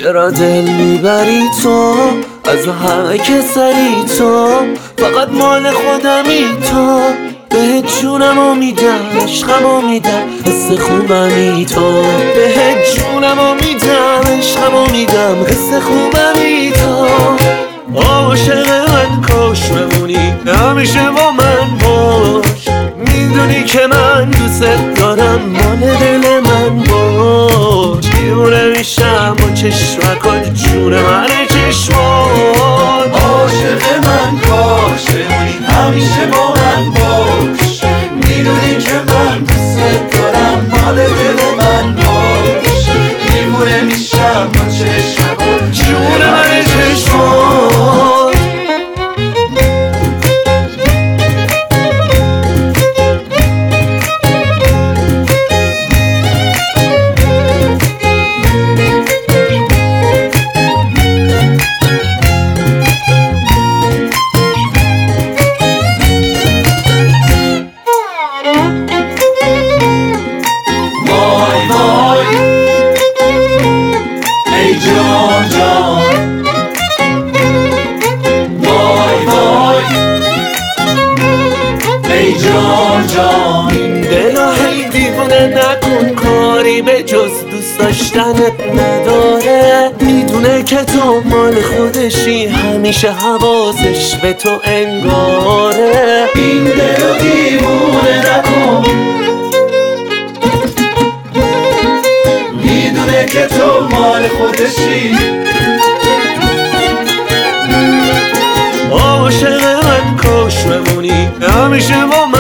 چرا دل میبری تو از همه کسری تو فقط مال خودمی تو بهت جونمو میدم عشقمو میدم حس خوبمی تو بهت جونمو میدم عشقمو میدم حس خوبمی تو عاشق من کاش بمونی همیشه با من باش میدونی که من دوست دارم مال دل من باش دیوونه میشم با چشمکات جون من چشمان عاشق من کاش بمونی همیشه با من باش میدونی که من دوست دارم مال دل من باش دیوونه میشم با چشمکات جون من چشمان جان جان وای وای ای جان جان دلا هی دیوونه نکن کاری به جز دوست داشتنت نداره میدونه که تو مال خودشی همیشه حواسش به تو انگاره این دلو دیوونه نکن میدونه که تو مال خودشی عاشق من کاش بمونی همیشه با من